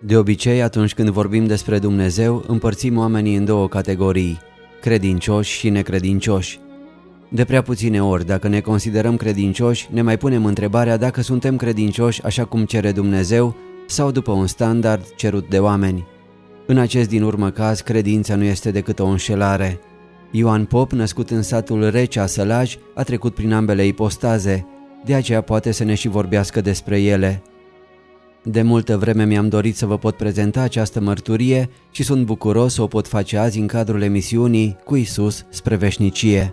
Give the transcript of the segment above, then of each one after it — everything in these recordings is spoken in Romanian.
De obicei, atunci când vorbim despre Dumnezeu, împărțim oamenii în două categorii, credincioși și necredincioși. De prea puține ori, dacă ne considerăm credincioși, ne mai punem întrebarea dacă suntem credincioși așa cum cere Dumnezeu sau după un standard cerut de oameni. În acest din urmă caz, credința nu este decât o înșelare. Ioan Pop, născut în satul Recea, Sălaj, a trecut prin ambele ipostaze, de aceea poate să ne și vorbească despre ele. De multă vreme mi-am dorit să vă pot prezenta această mărturie și sunt bucuros să o pot face azi în cadrul emisiunii Cu Iisus spre veșnicie.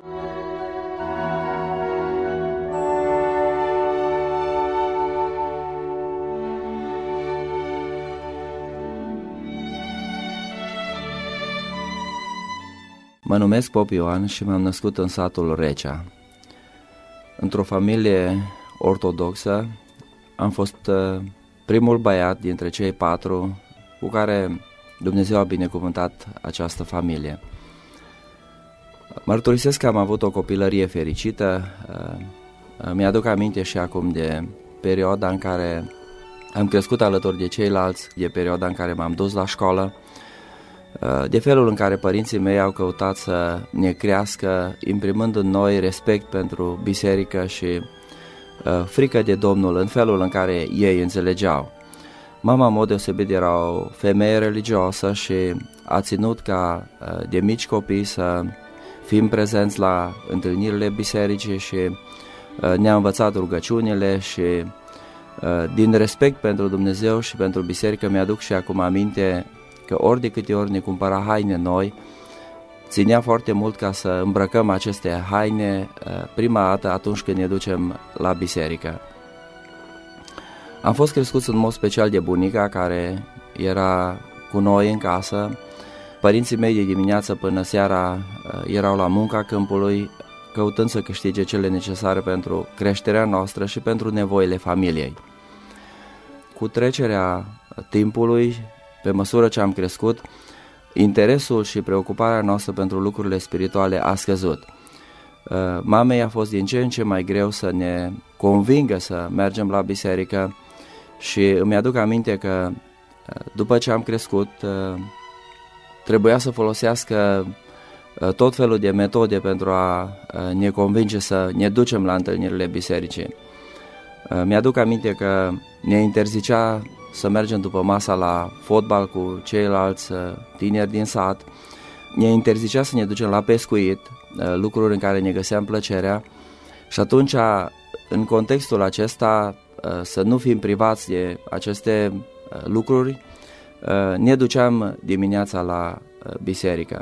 Mă numesc Pop Ioan și m-am născut în satul Recea. Într-o familie ortodoxă am fost primul băiat dintre cei 4 cu care Dumnezeu a binecuvântat această familie. Mărturisesc că am avut o copilărie fericită, mi-aduc aminte și acum de perioada în care am crescut alături de ceilalți, de perioada în care m-am dus la școală, de felul în care părinții mei au căutat să ne crească, imprimând în noi respect pentru biserică și frică de Domnul în felul în care ei înțelegeau. Mama, în mod deosebit, era o femeie religioasă și a ținut ca de mici copii să fim prezenți la întâlnirile bisericii și ne-a învățat rugăciunile și din respect pentru Dumnezeu și pentru biserică mi-aduc și acum aminte că ori de câte ori ne cumpăra haine noi, ținea foarte mult ca să îmbrăcăm aceste haine prima dată atunci când ne ducem la biserică. Am fost crescuți în mod special de bunica care era cu noi în casă. Părinții mei de dimineață până seara erau la munca câmpului, căutând să câștige cele necesare pentru creșterea noastră și pentru nevoile familiei. Cu trecerea timpului, pe măsură ce am crescut, interesul și preocuparea noastră pentru lucrurile spirituale a scăzut. Mamei a fost din ce în ce mai greu să ne convingă să mergem la biserică și îmi aduc aminte că după ce am crescut trebuia să folosească tot felul de metode pentru a ne convinge să ne ducem la întâlnirile bisericii. Mi-aduc aminte că ne interzicea să mergem după masa la fotbal cu ceilalți tineri din sat, ne interzicea să ne ducem la pescuit, lucruri în care ne găseam plăcerea și atunci, în contextul acesta, să nu fim privați de aceste lucruri, ne duceam dimineața la biserică.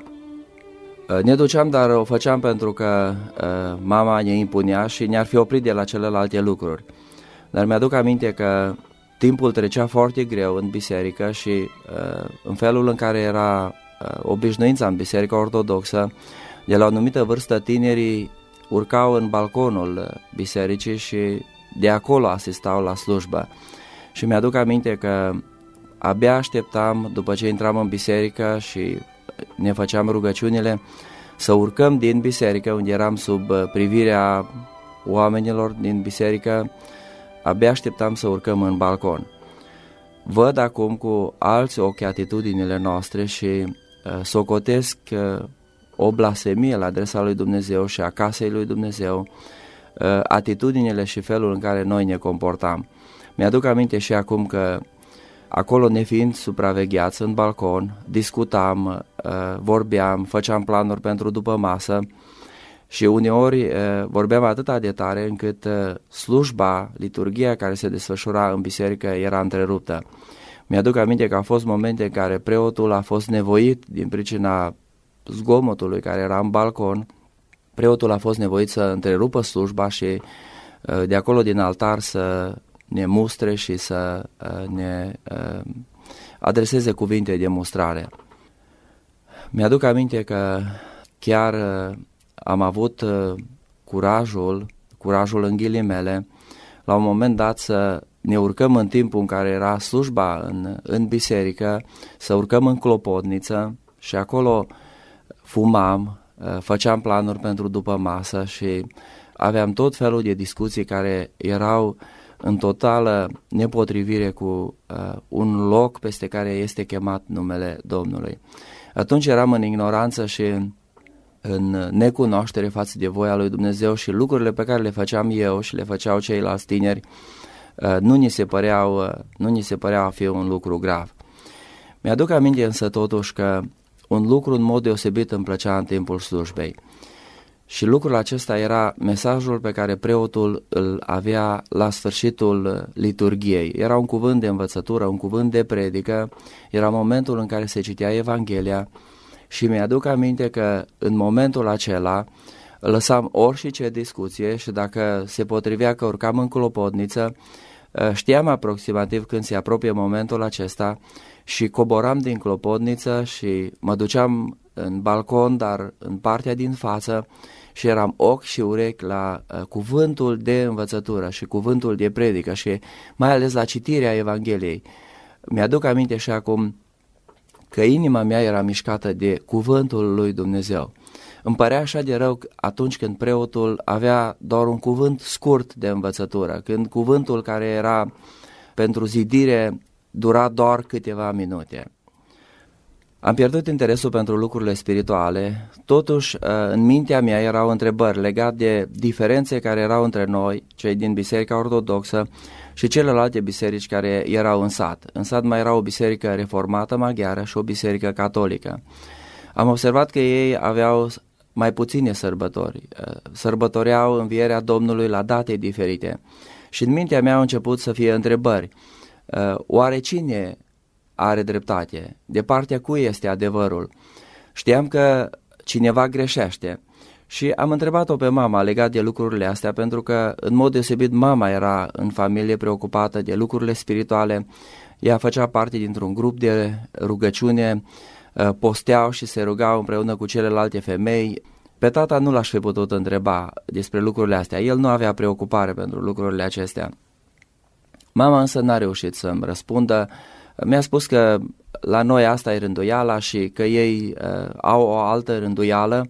Ne duceam, dar o făceam pentru că mama ne impunea și ne-ar fi oprit de la celelalte lucruri. Dar mi-aduc aminte că timpul trecea foarte greu în biserică și în felul în care era obișnuința în biserica ortodoxă, de la o anumită vârstă tinerii urcau în balconul bisericii și de acolo asistau la slujbă. Și mi-aduc aminte că abia așteptam, după ce intram în biserică și ne făceam rugăciunile, să urcăm din biserică, unde eram sub privirea oamenilor din biserică, abia așteptam să urcăm în balcon. Văd acum cu alți ochi atitudinile noastre și socotesc o blasfemie la adresa lui Dumnezeu și a casei lui Dumnezeu, atitudinile și felul în care noi ne comportam. Mi-aduc aminte și acum că acolo, nefiind supravegheați în balcon, discutam, vorbeam, făceam planuri pentru după masă și uneori vorbeam atât de tare încât slujba, liturghia care se desfășura în biserică era întreruptă. Mi-aduc aminte că au fost momente în care preotul a fost nevoit, din pricina zgomotului care era în balcon, preotul a fost nevoit să întrerupă slujba și de acolo din altar să ne mustre și să ne adreseze cuvinte de mustrare. Mi-aduc aminte că chiar am avut curajul în ghilimele, la un moment dat să ne urcăm în timpul în care era slujba în biserică, să urcăm în clopotniță și acolo fumam, făceam planuri pentru după masă și aveam tot felul de discuții care erau în totală nepotrivire cu un loc peste care este chemat numele Domnului. Atunci eram în ignoranță și în necunoaștere față de voia lui Dumnezeu și lucrurile pe care le făceam eu și le făceau ceilalți tineri nu ni se părea a fi un lucru grav. Mi-aduc aminte însă totuși că un lucru în mod deosebit îmi plăcea în timpul slujbei. Și lucrul acesta era mesajul pe care preotul îl avea la sfârșitul liturgiei. Era un cuvânt de învățătură, un cuvânt de predică, era momentul în care se citea Evanghelia și mi-aduc aminte că în momentul acela lăsam orice discuție și dacă se potrivea că urcam în clopotniță, știam aproximativ când se apropie momentul acesta și coboram din clopotniță și mă duceam în balcon, dar în partea din față, și eram ochi și urechi la cuvântul de învățătură și cuvântul de predică și mai ales la citirea Evangheliei. Mi-aduc aminte și acum că inima mea era mișcată de cuvântul lui Dumnezeu. Îmi părea așa de rău atunci când preotul avea doar un cuvânt scurt de învățătură, când cuvântul care era pentru zidire dura doar câteva minute. Am pierdut interesul pentru lucrurile spirituale, totuși în mintea mea erau întrebări legate de diferențe care erau între noi, cei din Biserica Ortodoxă și celelalte biserici care erau în sat. În sat mai era o biserică reformată maghiară și o biserică catolică. Am observat că ei aveau mai puține sărbători, sărbătoreau învierea Domnului la date diferite și în mintea mea au început să fie întrebări. Oare cine are dreptate? De partea cui este adevărul? Știam că cineva greșește și am întrebat-o pe mama legat de lucrurile astea, pentru că în mod deosebit mama era în familie preocupată de lucrurile spirituale. Ea făcea parte dintr-un grup de rugăciune, posteau și se rugau împreună cu celelalte femei. Pe tata nu l-aș fi putut întreba despre lucrurile astea, el nu avea preocupare pentru lucrurile acestea. Mama însă n-a reușit să-mi răspundă. Mi-a spus că la noi asta e rânduiala și că ei au o altă rânduială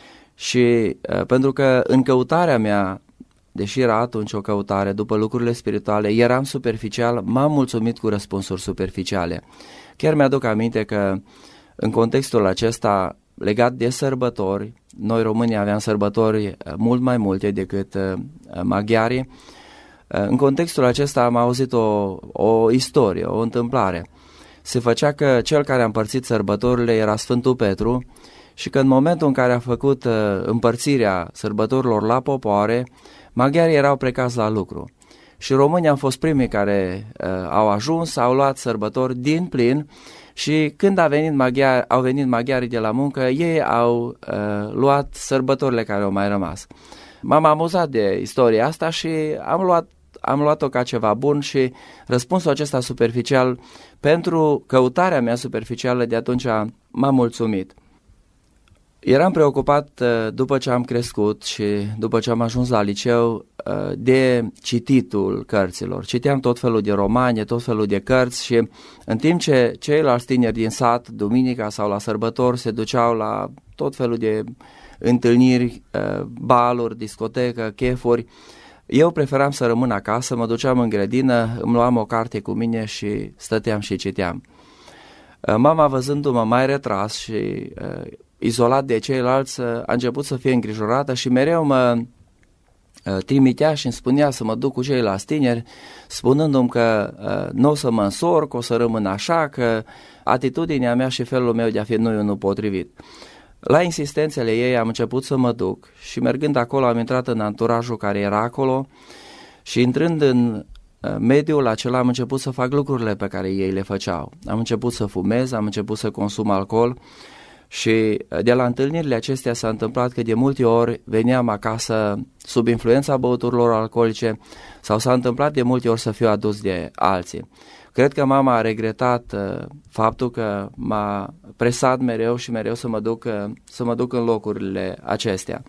și pentru că în căutarea mea, deși era atunci o căutare după lucrurile spirituale, eram superficial, m-am mulțumit cu răspunsuri superficiale. Chiar mi-aduc aminte că în contextul acesta legat de sărbători, noi românii aveam sărbători mult mai multe decât maghiarii. În contextul acesta am auzit o istorie, o întâmplare. Se făcea că cel care a împărțit sărbătorile era Sfântul Petru și că în momentul în care a făcut împărțirea sărbătorilor la popoare, maghiarii erau plecați la lucru. Și românii au fost primii care au ajuns, au luat sărbători din plin și când au venit maghiarii de la muncă, ei au luat sărbătorile care au mai rămas. M-am amuzat de istoria asta și am luat-o ca ceva bun și răspunsul acesta superficial, pentru căutarea mea superficială de atunci m-am mulțumit. Eram preocupat după ce am crescut și după ce am ajuns la liceu de cititul cărților. Citeam tot felul de romane, tot felul de cărți și în timp ce ceilalți tineri din sat, duminica sau la sărbători, se duceau la tot felul de întâlniri, baluri, discotecă, chefuri, eu preferam să rămân acasă, mă duceam în grădină, îmi luam o carte cu mine și stăteam și citeam. Mama, văzându-mă mai retras și izolat de ceilalți, a început să fie îngrijorată și mereu mă trimitea și îmi spunea să mă duc cu ceilalți tineri, spunându-mi că nu o să mă însorc, o să rămân așa, că atitudinea mea și felul meu de a fi nu e unul potrivit. La insistențele ei am început să mă duc și mergând acolo am intrat în anturajul care era acolo și intrând în mediul acela am început să fac lucrurile pe care ei le făceau. Am început să fumez, am început să consum alcool și de la întâlnirile acestea s-a întâmplat că de multe ori veneam acasă sub influența băuturilor alcoolice sau s-a întâmplat de multe ori să fiu adus de alții. Cred că mama a regretat faptul că m-a presat mereu și mereu să mă duc în locurile acestea.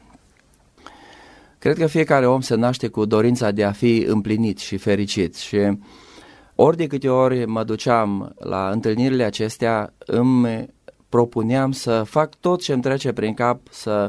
Cred că fiecare om se naște cu dorința de a fi împlinit și fericit și ori de câte ori mă duceam la întâlnirile acestea, îmi propuneam să fac tot ce îmi trece prin cap, să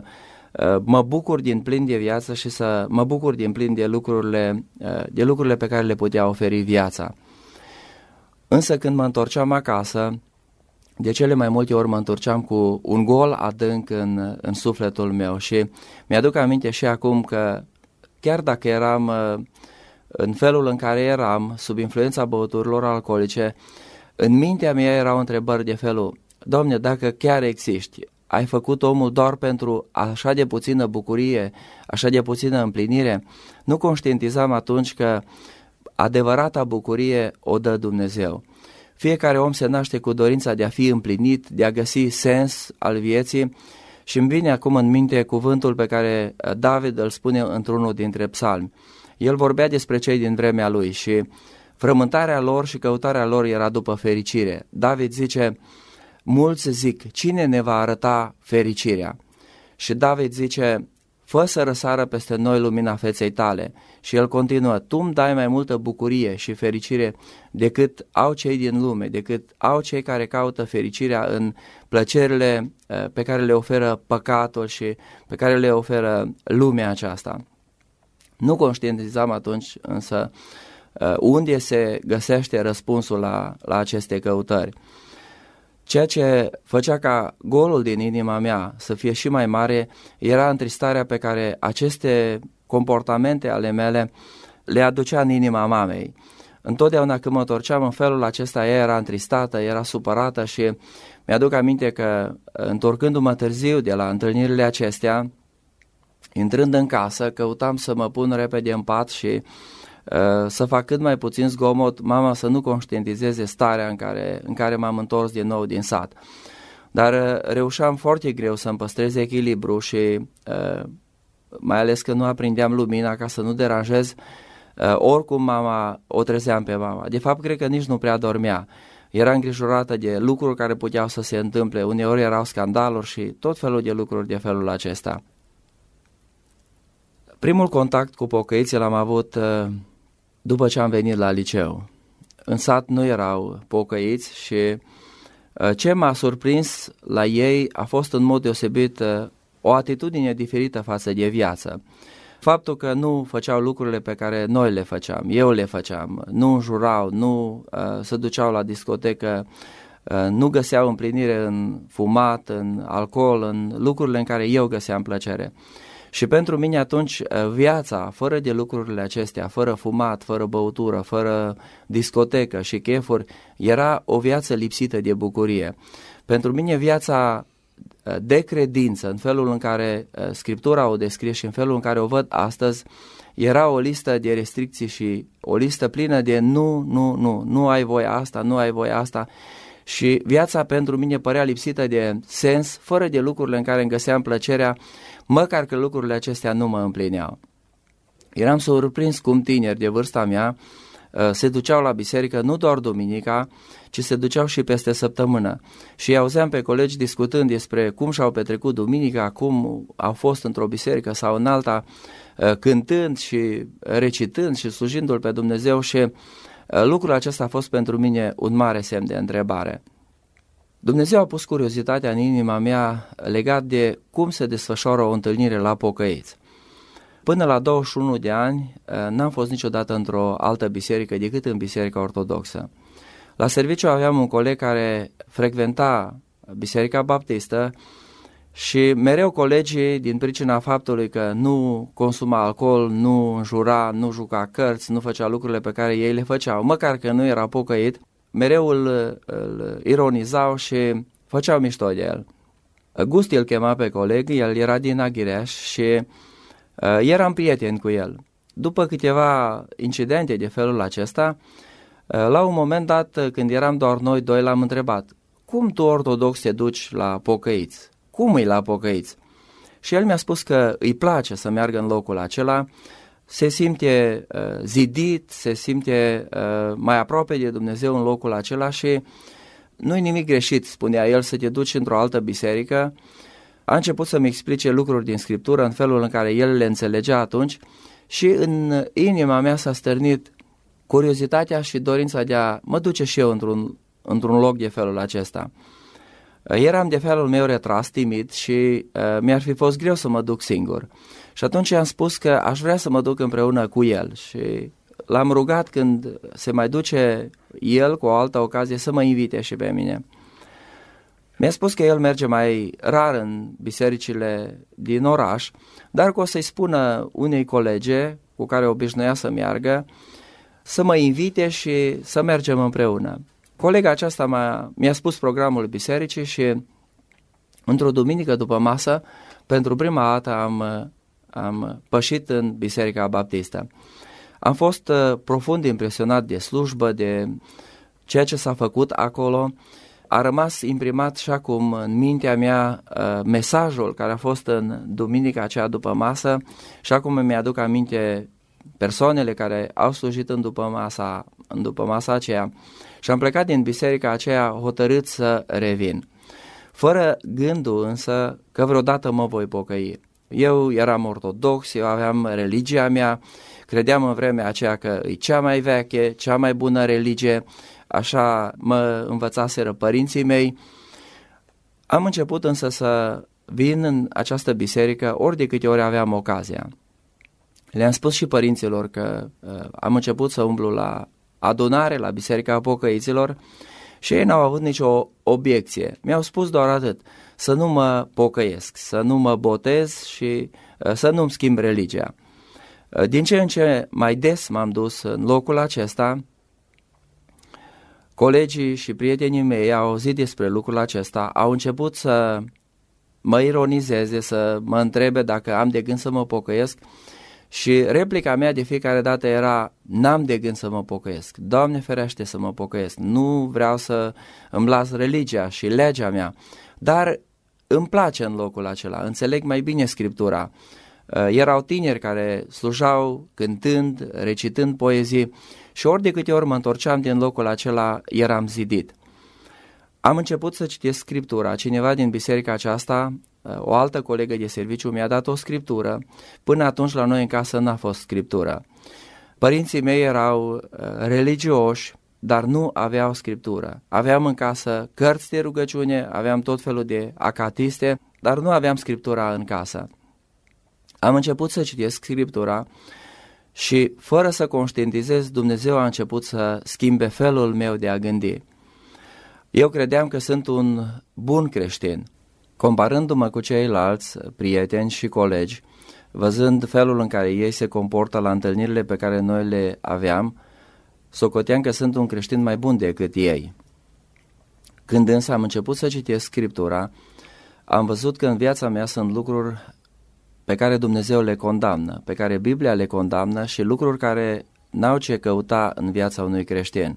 mă bucur din plin de viață și să mă bucur din plin de lucrurile pe care le putea oferi viața. Însă când mă întorceam acasă, de cele mai multe ori mă întorceam cu un gol adânc în sufletul meu și mi-aduc aminte și acum că chiar dacă eram în felul în care eram, sub influența băuturilor alcoolice, în mintea mea erau întrebări de felul: Doamne, dacă chiar existi, ai făcut omul doar pentru așa de puțină bucurie, așa de puțină împlinire? Nu conștientizam atunci că adevărata bucurie o dă Dumnezeu. Fiecare om se naște cu dorința de a fi împlinit, de a găsi sens al vieții și îmi vine acum în minte cuvântul pe care David îl spune într-unul dintre psalmi. El vorbea despre cei din vremea lui și frământarea lor și căutarea lor era după fericire. David zice: mulți zic, cine ne va arăta fericirea? Și David zice: fă să răsară peste noi lumina feței tale. Și el continuă: tu îmi dai mai multă bucurie și fericire decât au cei din lume, decât au cei care caută fericirea în plăcerile pe care le oferă păcatul și pe care le oferă lumea aceasta. Nu conștientizam atunci însă unde se găsește răspunsul la aceste căutări. Ceea ce făcea ca golul din inima mea să fie și mai mare era întristarea pe care aceste comportamente ale mele le aducea în inima mamei. Întotdeauna când mă întorceam în felul acesta, ea era întristată, era supărată și mi-aduc aminte că întorcându-mă târziu de la întâlnirile acestea, intrând în casă, căutam să mă pun repede în pat și să fac cât mai puțin zgomot, mama să nu conștientizeze starea în care m-am întors din nou din sat. Dar reușeam foarte greu să-mi păstrez echilibru și mai ales că nu aprindeam lumina ca să nu deranjez, oricum mama o trezeam pe mama. De fapt, cred că nici nu prea dormea. Era îngrijorată de lucruri care puteau să se întâmple, uneori erau scandaluri și tot felul de lucruri de felul acesta. Primul contact cu pocăiții l-am avut după ce am venit la liceu. În sat nu erau pocăiți și ce m-a surprins la ei a fost în mod deosebit o atitudine diferită față de viață. Faptul că nu făceau lucrurile pe care noi le făceam, eu le făceam, nu înjurau, nu se duceau la discotecă, nu găseau împlinire în fumat, în alcool, în lucrurile în care eu găseam plăcere. Și pentru mine atunci viața, fără de lucrurile acestea, fără fumat, fără băutură, fără discotecă și chefuri, era o viață lipsită de bucurie. Pentru mine viața de credință, în felul în care Scriptura o descrie și în felul în care o văd astăzi, era o listă de restricții și o listă plină de nu ai voie asta, nu ai voie asta. Și viața pentru mine părea lipsită de sens, fără de lucrurile în care îmi găseam plăcerea, măcar că lucrurile acestea nu mă împlineau. Eram surprins cum tineri de vârsta mea se duceau la biserică nu doar duminica, ci se duceau și peste săptămână. Și auzeam pe colegi discutând despre cum și-au petrecut duminica, cum au fost într-o biserică sau în alta, cântând și recitând și slujindu-L pe Dumnezeu și lucrul acesta a fost pentru mine un mare semn de întrebare. Dumnezeu a pus curiozitatea în inima mea legat de cum se desfășoară o întâlnire la pocăiți. Până la 21 de ani n-am fost niciodată într-o altă biserică decât în Biserica Ortodoxă. La serviciu aveam un coleg care frecventa Biserica Baptistă și mereu colegii, din pricina faptului că nu consuma alcool, nu înjura, nu juca cărți, nu făcea lucrurile pe care ei le făceau, măcar că nu era pocăit, mereu îl ironizau și făceau mișto de el. Gusti îl chema pe coleg, el era din Aghireș și eram prieten cu el. După câteva incidente de felul acesta, la un moment dat, când eram doar noi doi, l-am întrebat: cum tu, ortodox, te duci la pocăiți? Cum îi la pocăiți? Și el mi-a spus că îi place să meargă în locul acela, se simte zidit, se simte mai aproape de Dumnezeu în locul acela și nu-i nimic greșit, spunea el, să te duci într-o altă biserică. A început să-mi explice lucruri din Scriptură în felul în care el le înțelegea atunci și în inima mea s-a stârnit curiozitatea și dorința de a mă duce și eu într-un loc de felul acesta. Eram de felul meu retras, timid și mi-ar fi fost greu să mă duc singur. Și atunci i-am spus că aș vrea să mă duc împreună cu el și l-am rugat când se mai duce el cu o altă ocazie să mă invite și pe mine. Mi-a spus că el merge mai rar în bisericile din oraș, dar că o să-i spună unei colege cu care obișnuia să meargă să mă invite și să mergem împreună. Colega aceasta mi-a spus programul bisericii și într-o duminică după masă, pentru prima dată am pășit în Biserica Baptistă. Am fost profund impresionat de slujbă, de ceea ce s-a făcut acolo. A rămas imprimat și acum în mintea mea mesajul care a fost în duminica aceea după masă și acum mi-aduc aminte persoanele care au slujit în după masa aceea. Și am plecat din biserica aceea hotărât să revin, fără gândul însă că vreodată mă voi pocăi. Eu eram ortodox, eu aveam religia mea, credeam în vremea aceea că e cea mai veche, cea mai bună religie, așa mă învățaseră părinții mei. Am început însă să vin în această biserică ori de câte ori aveam ocazia. Le-am spus și părinților că am început să umblu la adunare, la Biserica Pocăiților și ei n-au avut nicio obiecție. Mi-au spus doar atât, să nu mă pocăiesc, să nu mă botez și să nu-mi schimb religia. Din ce în ce mai des m-am dus în locul acesta. Colegii și prietenii mei au auzit despre lucrul acesta, au început să mă ironizeze, să mă întrebe dacă am de gând să mă pocăiesc și replica mea de fiecare dată era: n-am de gând să mă pocăiesc, Doamne ferește să mă pocăiesc, nu vreau să îmi las religia și legea mea, dar îmi place în locul acela, înțeleg mai bine Scriptura. Erau tineri care slujau cântând, recitând poezii și ori de câte ori mă întorceam din locul acela eram zidit. Am început să citesc Scriptura. Cineva din biserica aceasta, o altă colegă de serviciu, mi-a dat o scriptură. Până atunci la noi în casă n-a fost scriptură. Părinții mei erau religioși, dar nu aveau scriptură. Aveam în casă cărți de rugăciune, aveam tot felul de acatiste, dar nu aveam scriptura în casă. Am început să citesc Scriptura și, fără să conștientizez, Dumnezeu a început să schimbe felul meu de a gândi. Eu credeam că sunt un bun creștin. Comparându-mă cu ceilalți prieteni și colegi, văzând felul în care ei se comportă la întâlnirile pe care noi le aveam, socoteam că sunt un creștin mai bun decât ei. Când însă am început să citesc Scriptura, am văzut că în viața mea sunt lucruri pe care Dumnezeu le condamnă, pe care Biblia le condamnă și lucruri care n-au ce căuta în viața unui creștin.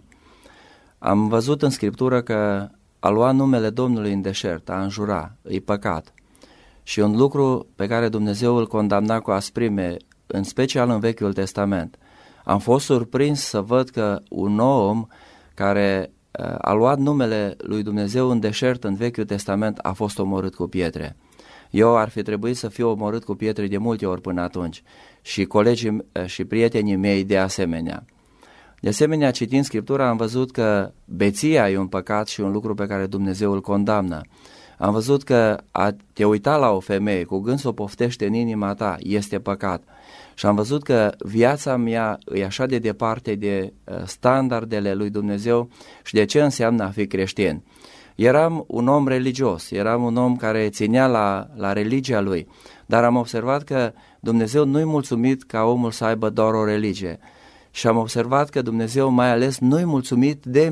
Am văzut în Scriptură că a lua numele Domnului în deșert, a înjura, e păcat. Și un lucru pe care Dumnezeu îl condamna cu asprime, în special în Vechiul Testament. Am fost surprins să văd că un om care a luat numele lui Dumnezeu în deșert în Vechiul Testament a fost omorât cu pietre. Eu ar fi trebuit să fiu omorât cu pietre de multe ori până atunci și colegii și prietenii mei de asemenea. De asemenea, citind Scriptura, am văzut că beția e un păcat și un lucru pe care Dumnezeu îl condamnă. Am văzut că a te uita la o femeie cu gând să o poftește în inima ta este păcat. Și am văzut că viața mea e așa de departe de standardele lui Dumnezeu și de ce înseamnă a fi creștin. Eram un om religios, eram un om care ținea la religia lui, dar am observat că Dumnezeu nu-i mulțumit ca omul să aibă doar o religie. Și am observat că Dumnezeu mai ales nu-i mulțumit de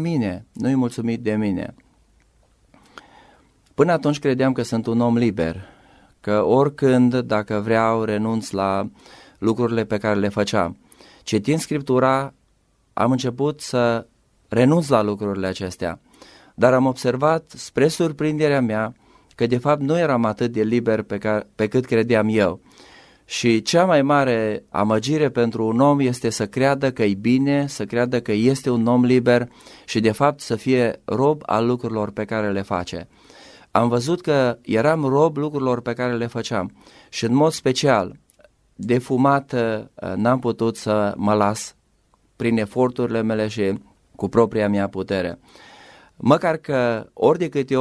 mine, Până atunci credeam că sunt un om liber, că oricând, dacă vreau, renunț la lucrurile pe care le făceam. Citind Scriptura, am început să renunț la lucrurile acestea, dar am observat, spre surprinderea mea, că de fapt nu eram atât de liber pe cât credeam eu. Și cea mai mare amăgire pentru un om este să creadă că e bine, să creadă că este un om liber și de fapt să fie rob al lucrurilor pe care le face. Am văzut că eram rob lucrurilor pe care le făceam și în mod special de fumat n-am putut să mă las prin eforturile mele și cu propria mea putere. Măcar că ori de câte ori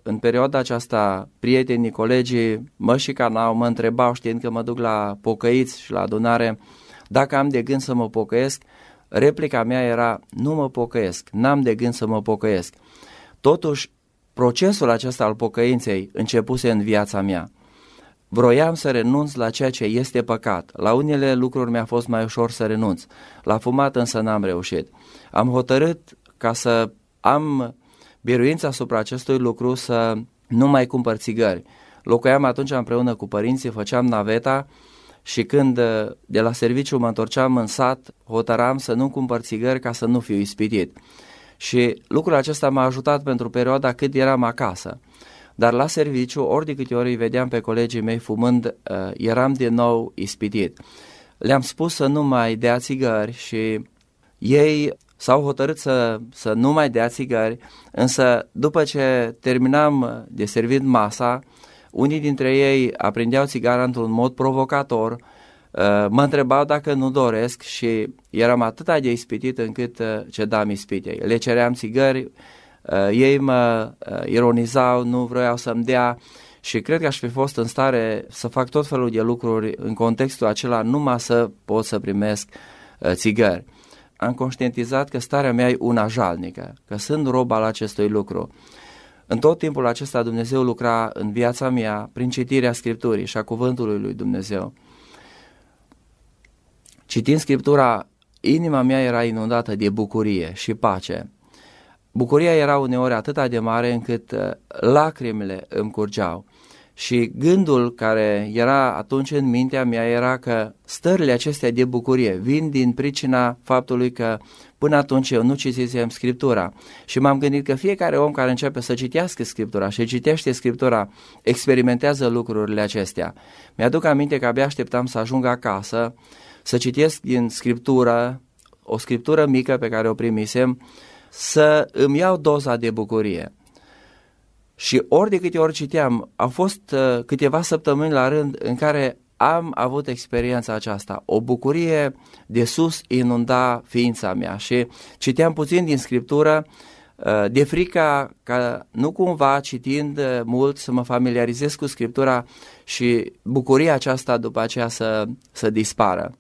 în perioada aceasta prietenii, colegii mă șicanau, mă întrebau, știind că mă duc la pocăiți și la adunare, dacă am de gând să mă pocăiesc. Replica mea era: nu mă pocăiesc, n-am de gând să mă pocăiesc. Totuși, procesul acesta al pocăinței începuse în viața mea. Vroiam să renunț la ceea ce este păcat. La unele lucruri mi-a fost mai ușor să renunț. La fumat însă n-am reușit. Am hotărât ca să am biruința asupra acestui lucru să nu mai cumpăr țigări. Locuiam atunci împreună cu părinții, făceam naveta și când de la serviciu mă întorceam în sat, hotăram să nu cumpăr țigări ca să nu fiu ispitit. Și lucrul acesta m-a ajutat pentru perioada cât eram acasă. Dar la serviciu, ori de câte ori îi vedeam pe colegii mei fumând, eram din nou ispitit. Le-am spus să nu mai dea țigări și ei s-au hotărât să nu mai dea țigări, însă după ce terminam de servit masa, unii dintre ei aprindeau țigara într-un mod provocator, mă întrebau dacă nu doresc și eram atât de ispitit încât cedam ispitei. Le ceream țigări, ei mă ironizau, nu vroiau să-mi dea și cred că aș fi fost în stare să fac tot felul de lucruri în contextul acela numai să pot să primesc țigări. Am conștientizat că starea mea e una jalnică, că sunt rob al acestui lucru. În tot timpul acesta Dumnezeu lucra în viața mea prin citirea Scripturii și a cuvântului lui Dumnezeu. Citind Scriptura, inima mea era inundată de bucurie și pace. Bucuria era uneori atât de mare încât lacrimile îmi curgeau. Și gândul care era atunci în mintea mea era că stările acestea de bucurie vin din pricina faptului că până atunci eu nu citisem Scriptura. Și m-am gândit că fiecare om care începe să citească Scriptura și citește Scriptura experimentează lucrurile acestea. Mi-aduc aminte că abia așteptam să ajung acasă, să citesc din Scriptură, o Scriptură mică pe care o primisem, să îmi iau doza de bucurie. Și ori de câte ori citeam, au fost câteva săptămâni la rând în care am avut experiența aceasta. O bucurie de sus inunda ființa mea și citeam puțin din Scriptură, de frica ca nu cumva citind mult să mă familiarizez cu Scriptura și bucuria aceasta după aceea să dispară.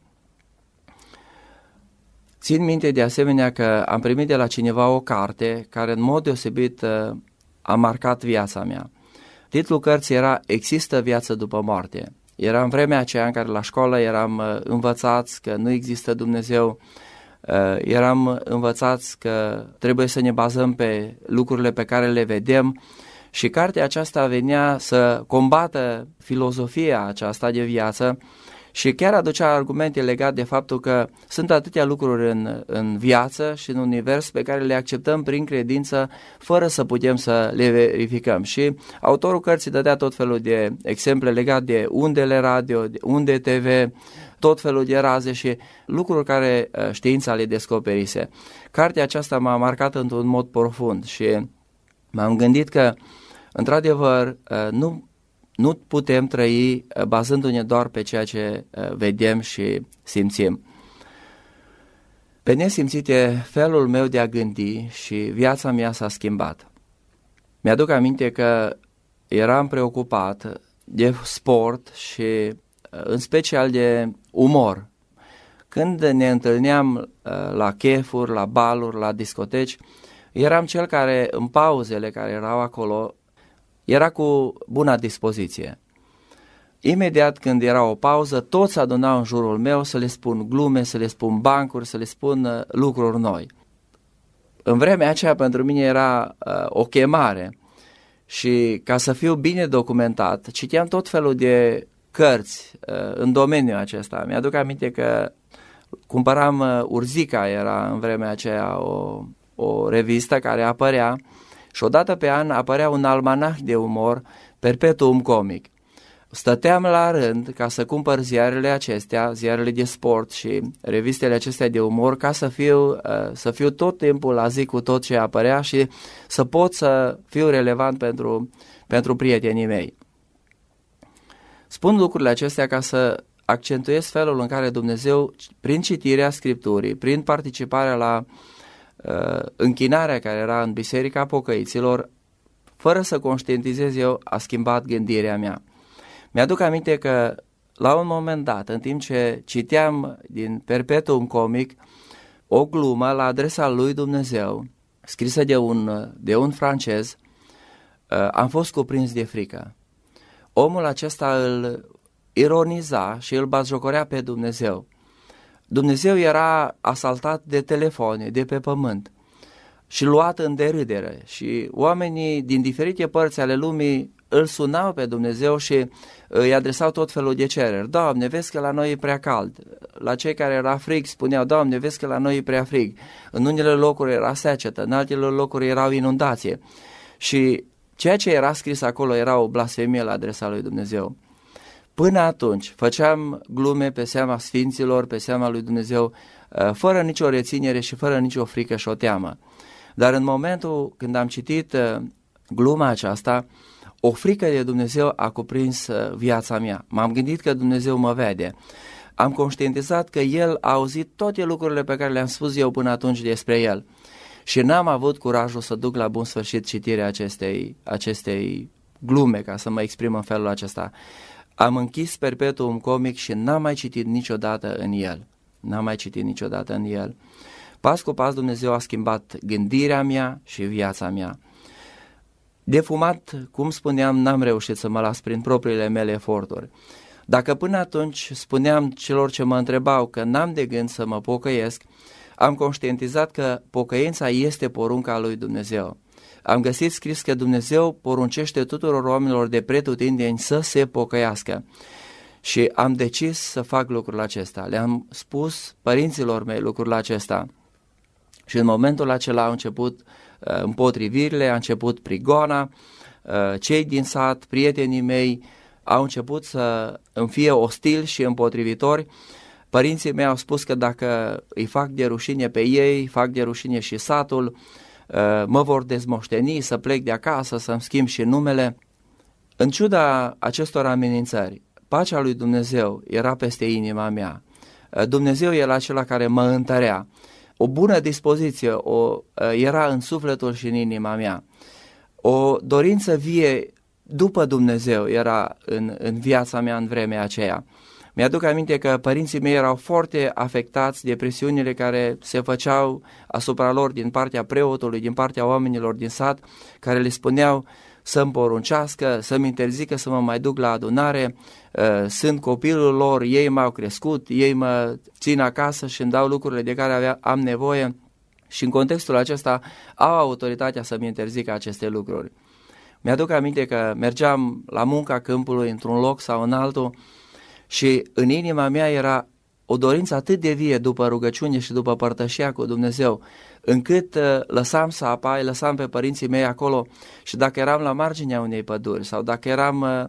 Țin minte de asemenea că am primit de la cineva o carte care în mod deosebit a marcat viața mea. Titlul cărții era Există viață după moarte. Era în vremea aceea în care la școală eram învățați că nu există Dumnezeu, eram învățați că trebuie să ne bazăm pe lucrurile pe care le vedem și cartea aceasta venea să combată filozofia aceasta de viață și chiar aducea argumente legate de faptul că sunt atâtea lucruri în viață și în univers pe care le acceptăm prin credință fără să putem să le verificăm. Și autorul cărții dădea tot felul de exemple legate de undele radio, de unde TV, tot felul de raze și lucruri care știința le descoperise. Cartea aceasta m-a marcat într-un mod profund și m-am gândit că, într-adevăr, nu putem trăi bazându-ne doar pe ceea ce vedem și simțim. Pe nesimțite, felul meu de a gândi și viața mea s-a schimbat. Mi-aduc aminte că eram preocupat de sport și în special de umor. Când ne întâlneam la chefuri, la baluri, la discoteci, eram cel care în pauzele care erau acolo era cu bună dispoziție. Imediat când era o pauză, toți se adunau în jurul meu să le spun glume, să le spun bancuri, să le spun lucruri noi. În vremea aceea pentru mine era o chemare și ca să fiu bine documentat, citeam tot felul de cărți în domeniul acesta. Mi-aduc aminte că cumpăram Urzica, era în vremea aceea o revistă care apărea și odată pe an apărea un almanah de umor, Perpetuum Comic. Stăteam la rând ca să cumpăr ziarele acestea, ziarele de sport și revistele acestea de umor, ca să fiu tot timpul la zi cu tot ce apărea și să pot să fiu relevant pentru prietenii mei. Spun lucrurile acestea ca să accentuez felul în care Dumnezeu, prin citirea Scripturii, prin participarea la închinarea care era în Biserica Pocăiților, fără să conștientizez eu, a schimbat gândirea mea. Mi-aduc aminte că la un moment dat, în timp ce citeam din Perpetuum Comic o glumă la adresa lui Dumnezeu, scrisă de un francez, am fost cuprins de frică. Omul acesta îl ironiza și îl batjocorea pe Dumnezeu. Dumnezeu era asaltat de telefoane, de pe pământ și luat în derâdere și oamenii din diferite părți ale lumii îl sunau pe Dumnezeu și îi adresau tot felul de cereri. Doamne, vezi că la noi e prea cald. La cei care era frig spuneau, Doamne, vezi că la noi e prea frig. În unele locuri era secetă, în altele locuri erau inundație. Și ceea ce era scris acolo era o blasfemie la adresa lui Dumnezeu. Până atunci făceam glume pe seama sfinților, pe seama lui Dumnezeu, fără nicio reținere și fără nicio frică și o teamă. Dar în momentul când am citit gluma aceasta, o frică de Dumnezeu a cuprins viața mea. M-am gândit că Dumnezeu mă vede. Am conștientizat că El a auzit toate lucrurile pe care le-am spus eu până atunci despre El. Și n-am avut curajul să duc la bun sfârșit citirea acestei glume, ca să mă exprim în felul acesta. Am închis Perpetuum Comic și n-am mai citit niciodată în el. N-am mai citit niciodată în el. Pas cu pas Dumnezeu a schimbat gândirea mea și viața mea. De fumat, cum spuneam, n-am reușit să mă las prin propriile mele eforturi. Dacă până atunci spuneam celor ce mă întrebau că n-am de gând să mă pocăiesc, am conștientizat că pocăința este porunca lui Dumnezeu. Am găsit scris că Dumnezeu poruncește tuturor oamenilor de pretutindeni să se pocăiască. Și am decis să fac lucrul acesta. Le-am spus părinților mei lucrul acesta. Și în momentul acela au început împotrivirile, a început prigoana, cei din sat, prietenii mei, au început să îmi fie ostili și împotrivitori. Părinții mei au spus că dacă îi fac de rușine pe ei, fac de rușine și satul, mă vor dezmoșteni, să plec de acasă, să-mi schimb și numele. În ciuda acestor amenințări, pacea lui Dumnezeu era peste inima mea. Dumnezeu era acela care mă întărea. O bună dispoziție era în sufletul și în inima mea. O dorință vie după Dumnezeu era în viața mea în vremea aceea. Mi-aduc aminte că părinții mei erau foarte afectați de presiunile care se făceau asupra lor din partea preotului, din partea oamenilor din sat, care le spuneau să-mi poruncească, să-mi interzică să mă mai duc la adunare, sunt copilul lor, ei m-au crescut, ei mă țin acasă și îmi dau lucrurile de care am nevoie și în contextul acesta au autoritatea să-mi interzică aceste lucruri. Mi-aduc aminte că mergeam la munca câmpului într-un loc sau în altul și în inima mea era o dorință atât de vie după rugăciune și după părtășia cu Dumnezeu, încât lăsam sapai, lăsam pe părinții mei acolo și dacă eram la marginea unei păduri sau dacă eram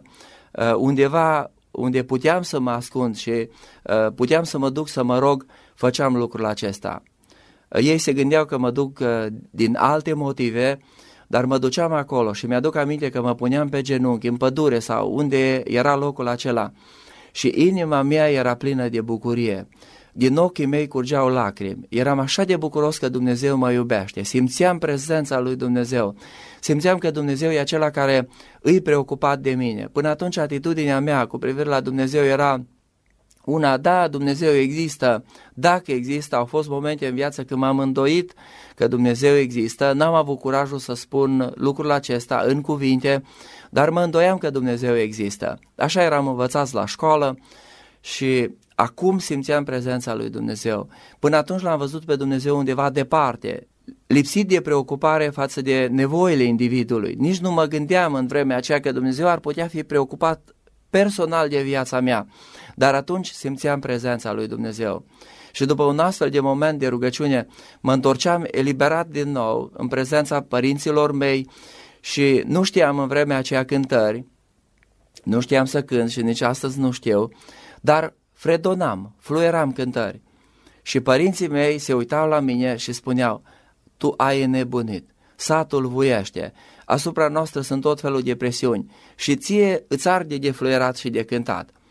undeva unde puteam să mă ascund și puteam să mă duc să mă rog, făceam lucrul acesta. Ei se gândeau că mă duc din alte motive, dar mă duceam acolo și mi-aduc aminte că mă puneam pe genunchi în pădure sau unde era locul acela și inima mea era plină de bucurie. Din ochii mei curgeau lacrimi. Eram așa de bucuros că Dumnezeu mă iubește. Simțeam prezența lui Dumnezeu. Simțeam că Dumnezeu e acela care îi preocupat de mine. Până atunci atitudinea mea cu privire la Dumnezeu era una, da, Dumnezeu există, dacă există. Au fost momente în viață când m-am îndoit că Dumnezeu există, n-am avut curajul să spun lucrul acesta în cuvinte, dar mă îndoiam că Dumnezeu există. Așa eram învățați la școală și acum simțeam prezența lui Dumnezeu. Până atunci l-am văzut pe Dumnezeu undeva departe, lipsit de preocupare față de nevoile individului. Nici nu mă gândeam în vremea aceea că Dumnezeu ar putea fi preocupat personal de viața mea, dar atunci simțeam prezența lui Dumnezeu. Și după un astfel de moment de rugăciune, mă întorceam eliberat din nou în prezența părinților mei și nu știam în vremea aceea cântări, nu știam să cânt și nici astăzi nu știu, dar fredonam, fluieram cântări. Și părinții mei se uitau la mine și spuneau, tu ai înnebunit, satul vuiește, asupra noastră sunt tot felul de presiuni și ție îți arde de fluierat și de cântat.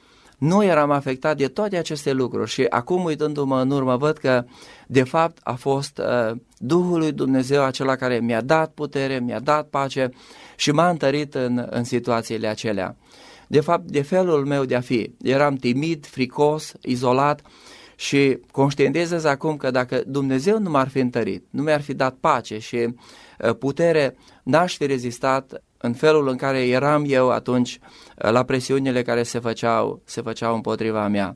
nu eram afectat de toate aceste lucruri și acum, uitându-mă în urmă, văd că de fapt a fost Duhul lui Dumnezeu acela care mi-a dat putere, mi-a dat pace și m-a întărit în situațiile acelea. De fapt, de felul meu de a fi, eram timid, fricos, izolat și conștientizez acum că dacă Dumnezeu nu m-ar fi întărit, nu mi-ar fi dat pace și putere, n-aș fi rezistat în felul în care eram eu atunci la presiunile care se făceau împotriva mea.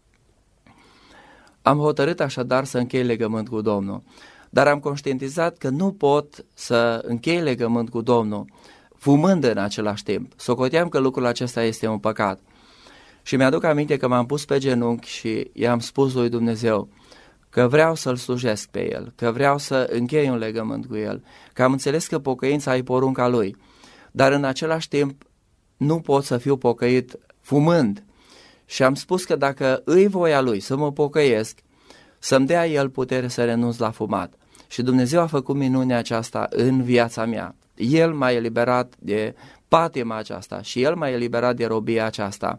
Am hotărât așadar să închei legământ cu Domnul, dar am conștientizat că nu pot să închei legământ cu Domnul fumând în același timp. Socoteam că lucrul acesta este un păcat. Și mi-aduc aminte că m-am pus pe genunchi și i-am spus lui Dumnezeu că vreau să-L slujesc pe El, că vreau să închei un legământ cu El, că am înțeles că pocăința e porunca Lui, dar în același timp nu pot să fiu pocăit fumând. Și am spus că dacă îi voia Lui să mă pocăiesc, să-mi dea El putere să renunț la fumat. Și Dumnezeu a făcut minunea aceasta în viața mea. El m-a eliberat de patima aceasta și El m-a eliberat de robia aceasta.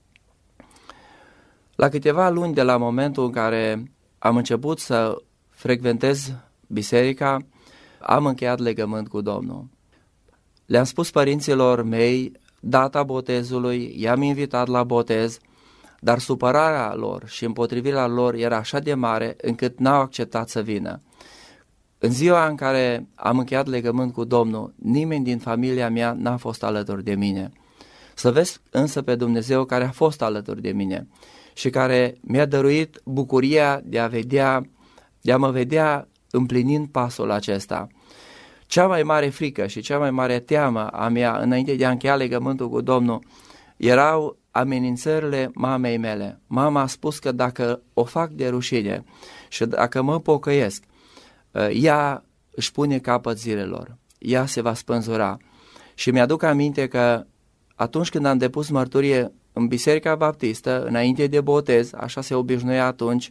La câteva luni de la momentul în care am început să frecventez biserica, am încheiat legământ cu Domnul. Le-am spus părinților mei data botezului, i-am invitat la botez, dar supărarea lor și împotrivirea lor era așa de mare încât n-au acceptat să vină. În ziua în care am încheiat legământ cu Domnul, nimeni din familia mea n-a fost alături de mine. Să vezi însă pe Dumnezeu care a fost alături de mine și care mi-a dăruit bucuria de a mă vedea împlinind pasul acesta. Cea mai mare frică și cea mai mare teamă a mea înainte de a încheia legământul cu Domnul erau amenințările mamei mele. Mama a spus că dacă o fac de rușine și dacă mă pocăiesc, ea își pune capăt zilelor, ea se va spânzura. Și mi-aduc aminte că atunci când am depus mărturie în Biserica Baptistă, înainte de botez, așa se obișnuia atunci,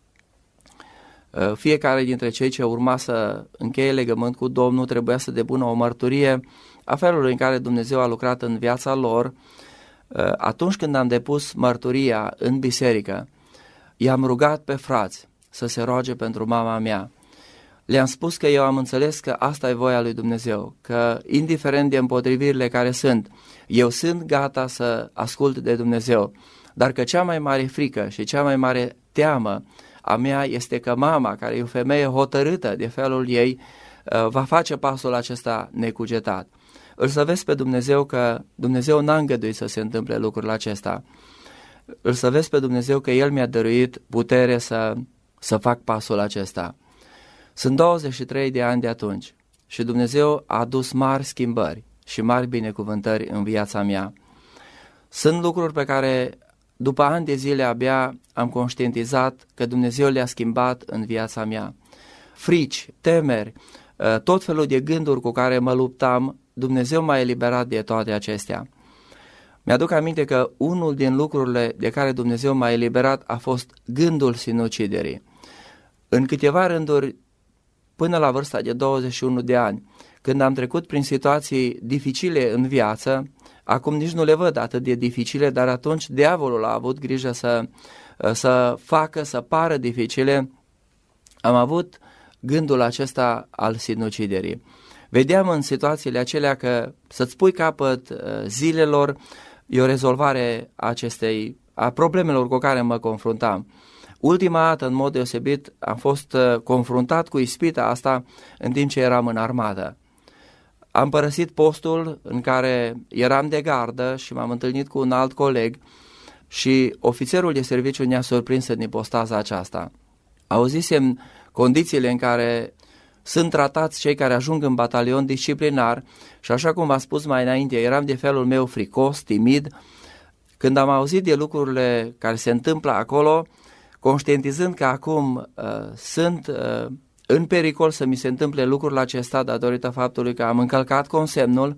fiecare dintre cei ce urma să încheie legământ cu Domnul trebuia să depună o mărturie a felului în care Dumnezeu a lucrat în viața lor. Atunci când am depus mărturia în biserică, i-am rugat pe frați să se roage pentru mama mea. Le-am spus că eu am înțeles că asta e voia lui Dumnezeu, că indiferent de împotrivirile care sunt, eu sunt gata să ascult de Dumnezeu, dar că cea mai mare frică și cea mai mare teamă a mea este că mama, care e o femeie hotărâtă de felul ei, va face pasul acesta necugetat. Îl să vezi pe Dumnezeu că Dumnezeu n-a îngăduit să se întâmple lucrul acesta. Îl să vezi pe Dumnezeu că El mi-a dăruit putere să fac pasul acesta. Sunt 23 de ani de atunci și Dumnezeu a adus mari schimbări și mari binecuvântări în viața mea. Sunt lucruri pe care după ani de zile abia am conștientizat că Dumnezeu le-a schimbat în viața mea. Frici, temeri, tot felul de gânduri cu care mă luptam, Dumnezeu m-a eliberat de toate acestea. Mi-aduc aminte că unul din lucrurile de care Dumnezeu m-a eliberat a fost gândul sinuciderii. În câteva rânduri, până la vârsta de 21 de ani, când am trecut prin situații dificile în viață, acum nici nu le văd atât de dificile, dar atunci diavolul a avut grijă să facă, să pară dificile, am avut gândul acesta al sinuciderii. Vedeam în situațiile acelea că să-ți pui capăt zilelor e o rezolvare a problemelor cu care mă confruntam. Ultima dată, în mod deosebit, am fost confruntat cu ispita asta în timp ce eram în armată. Am părăsit postul în care eram de gardă și m-am întâlnit cu un alt coleg și ofițerul de serviciu ne-a surprins în ipostaza aceasta. Auzisem condițiile în care sunt tratați cei care ajung în batalion disciplinar și așa cum v-am spus mai înainte, eram de felul meu fricos, timid. Când am auzit de lucrurile care se întâmplă acolo, conștientizând că acum sunt în pericol să mi se întâmple lucrul acesta datorită faptului că am încălcat consemnul,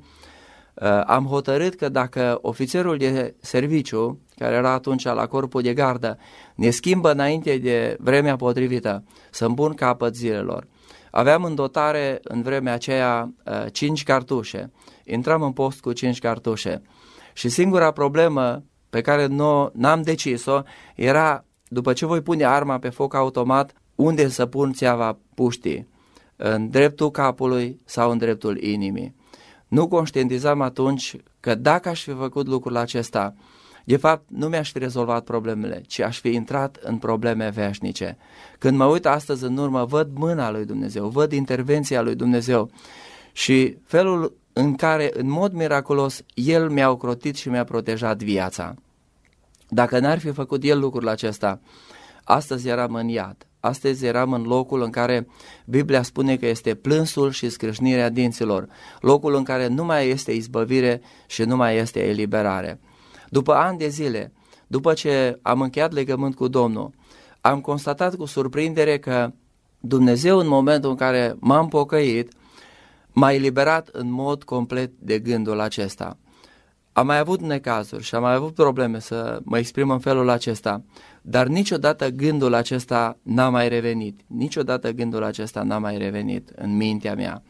am hotărât că dacă ofițerul de serviciu, care era atunci la corpul de gardă, ne schimbă înainte de vremea potrivită, să-mi pun capăt zilelor. Aveam în dotare în vremea aceea 5 cartușe, intram în post cu 5 cartușe și singura problemă pe care n-am decis-o era, după ce voi pune arma pe foc automat, unde să pun țeava puștii, în dreptul capului sau în dreptul inimii. Nu conștientizam atunci că dacă aș fi făcut lucrul acesta, de fapt nu mi-aș fi rezolvat problemele, ci aș fi intrat în probleme veșnice. Când mă uit astăzi în urmă, văd mâna lui Dumnezeu, văd intervenția lui Dumnezeu și felul în care, în mod miraculos, El mi-a ocrotit și mi-a protejat viața. Dacă n-ar fi făcut El lucrul acesta, astăzi eram în iad. Astăzi eram în locul în care Biblia spune că este plânsul și scrâșnirea dinților, locul în care nu mai este izbăvire și nu mai este eliberare. După ani de zile, după ce am încheiat legământ cu Domnul, am constatat cu surprindere că Dumnezeu, în momentul în care m-am pocăit, m-a eliberat în mod complet de gândul acesta. Am mai avut necazuri și am mai avut probleme să mă exprim în felul acesta, dar niciodată gândul acesta n-a mai revenit. Niciodată gândul acesta n-a mai revenit în mintea mea.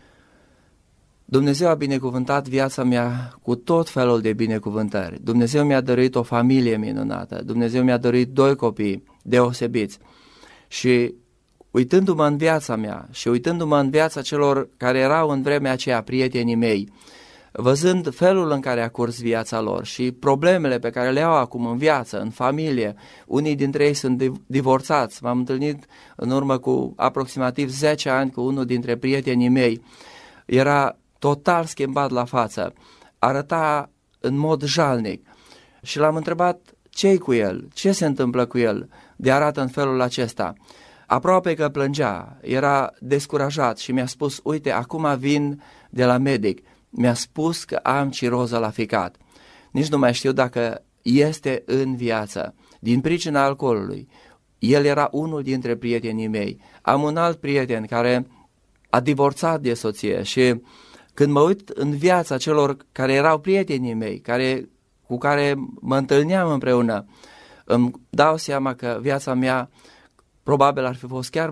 Dumnezeu a binecuvântat viața mea cu tot felul de binecuvântări. Dumnezeu mi-a dăruit o familie minunată. Dumnezeu mi-a dăruit 2 copii deosebiți. Și uitându-mă în viața mea și uitându-mă în viața celor care erau în vremea aceea prietenii mei, văzând felul în care a curs viața lor și problemele pe care le au acum în viață, în familie, unii dintre ei sunt divorțați. M-am întâlnit în urmă cu aproximativ 10 ani cu unul dintre prietenii mei. Era total schimbat la față, arăta în mod jalnic și l-am întrebat ce-i cu el, ce se întâmplă cu el, de arată în felul acesta. Aproape că plângea, era descurajat și mi-a spus, uite, acum vin de la medic, mi-a spus că am ciroză la ficat. Nici nu mai știu dacă este în viață, din pricina alcoolului. El era unul dintre prietenii mei. Am un alt prieten care a divorțat de soție și când mă uit în viața celor care erau prietenii mei, cu care mă întâlneam împreună, îmi dau seama că viața mea probabil ar fi fost chiar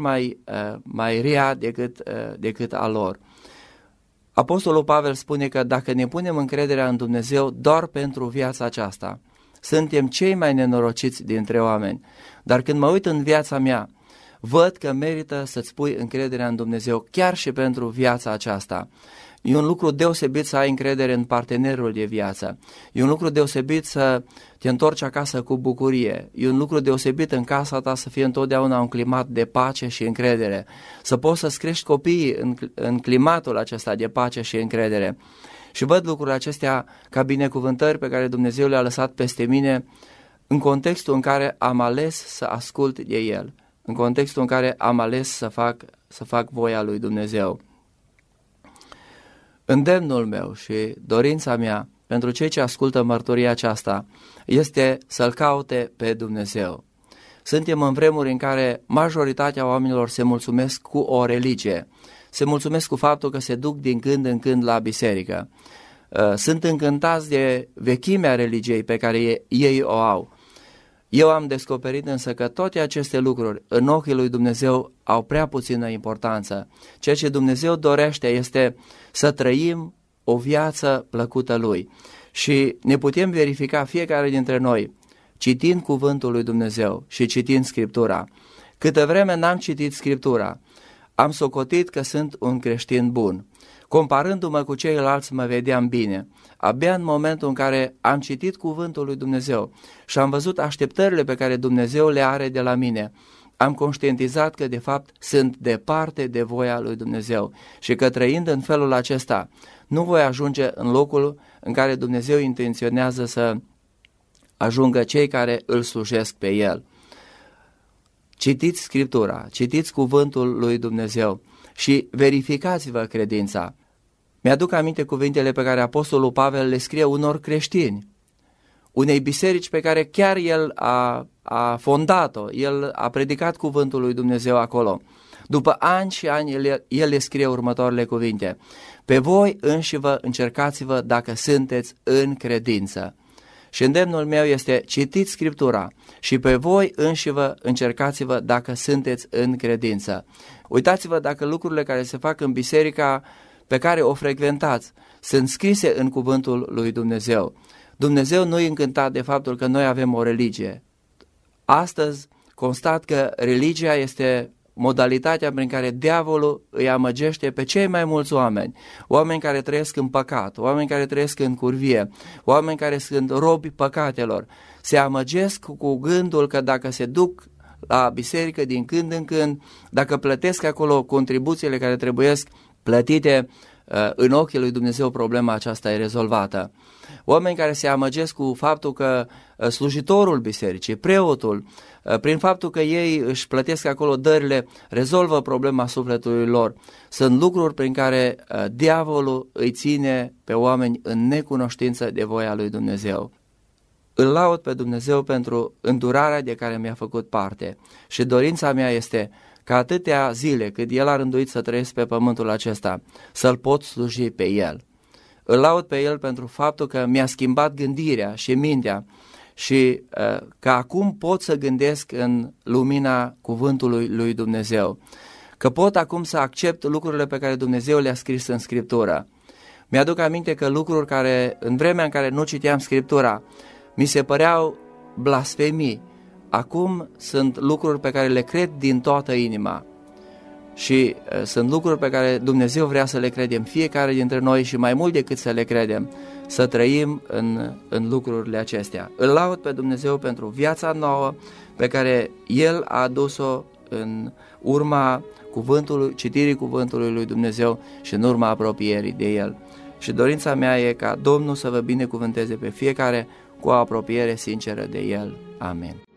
mai rea decât a lor. Apostolul Pavel spune că dacă ne punem încrederea în Dumnezeu doar pentru viața aceasta, suntem cei mai nenorociți dintre oameni. Dar când mă uit în viața mea, văd că merită să-ți pui încrederea în Dumnezeu chiar și pentru viața aceasta. E un lucru deosebit să ai încredere în partenerul de viață. E un lucru deosebit să te întorci acasă cu bucurie. E un lucru deosebit în casa ta să fie întotdeauna un climat de pace și încredere. Să poți să-ți crești copiii în climatul acesta de pace și încredere. Și văd lucrurile acestea ca binecuvântări pe care Dumnezeu le-a lăsat peste mine în contextul în care am ales să ascult de El. În contextul în care am ales să fac voia lui Dumnezeu. Îndemnul meu și dorința mea pentru cei ce ascultă mărturia aceasta este să-L caute pe Dumnezeu. Suntem în vremuri în care majoritatea oamenilor se mulțumesc cu o religie, se mulțumesc cu faptul că se duc din când în când la biserică. Sunt încântați de vechimea religiei pe care ei o au. Eu am descoperit însă că toate aceste lucruri în ochii lui Dumnezeu au prea puțină importanță. Ceea ce Dumnezeu dorește este să trăim o viață plăcută Lui. Și ne putem verifica fiecare dintre noi, citind cuvântul lui Dumnezeu și citind Scriptura. Câtă vreme n-am citit Scriptura, am socotit că sunt un creștin bun. Comparându-mă cu ceilalți mă vedeam bine. Abia în momentul în care am citit cuvântul lui Dumnezeu și am văzut așteptările pe care Dumnezeu le are de la mine, am conștientizat că de fapt sunt departe de voia lui Dumnezeu și că trăind în felul acesta nu voi ajunge în locul în care Dumnezeu intenționează să ajungă cei care îl slujesc pe El. Citiți Scriptura, citiți cuvântul lui Dumnezeu și verificați-vă credința. Mi-aduc aminte cuvintele pe care Apostolul Pavel le scrie unor creștini, unei biserici pe care chiar el a fondat-o, el a predicat cuvântul lui Dumnezeu acolo. După ani și ani el le scrie următoarele cuvinte: pe voi înșivă încercați-vă dacă sunteți în credință. Și îndemnul meu este: citiți Scriptura și pe voi înșivă încercați-vă dacă sunteți în credință. Uitați-vă dacă lucrurile care se fac în biserica pe care o frecventați sunt scrise în cuvântul lui Dumnezeu. Dumnezeu nu e încântat de faptul că noi avem o religie. Astăzi constat că religia este modalitatea prin care diavolul îi amăgește pe cei mai mulți oameni, oameni care trăiesc în păcat, oameni care trăiesc în curvie, oameni care sunt robi păcatelor. Se amăgesc cu gândul că dacă se duc la biserică din când în când, dacă plătesc acolo contribuțiile care trebuiesc plătite, în ochii lui Dumnezeu problema aceasta e rezolvată. Oameni care se amăgesc cu faptul că slujitorul bisericii, preotul, prin faptul că ei își plătesc acolo dările, rezolvă problema sufletului lor. Sunt lucruri prin care diavolul îi ține pe oameni în necunoștință de voia lui Dumnezeu. Îl laud pe Dumnezeu pentru îndurarea de care mi-a făcut parte și dorința mea este ca atâtea zile cât El a rânduit să trăiesc pe pământul acesta, să-L pot sluji pe El. Îl laud pe El pentru faptul că mi-a schimbat gândirea și mintea și că acum pot să gândesc în lumina cuvântului lui Dumnezeu, că pot acum să accept lucrurile pe care Dumnezeu le-a scris în Scriptură. Mi-aduc aminte că lucruri care, în vremea în care nu citeam Scriptura, mi se păreau blasfemii, acum sunt lucruri pe care le cred din toată inima și sunt lucruri pe care Dumnezeu vrea să le credem fiecare dintre noi și mai mult decât să le credem, să trăim în lucrurile acestea. Îl laud pe Dumnezeu pentru viața nouă pe care El a adus-o în urma citirii cuvântului lui Dumnezeu și în urma apropierii de El. Și dorința mea e ca Domnul să vă binecuvânteze pe fiecare cu o apropiere sinceră de El. Amen.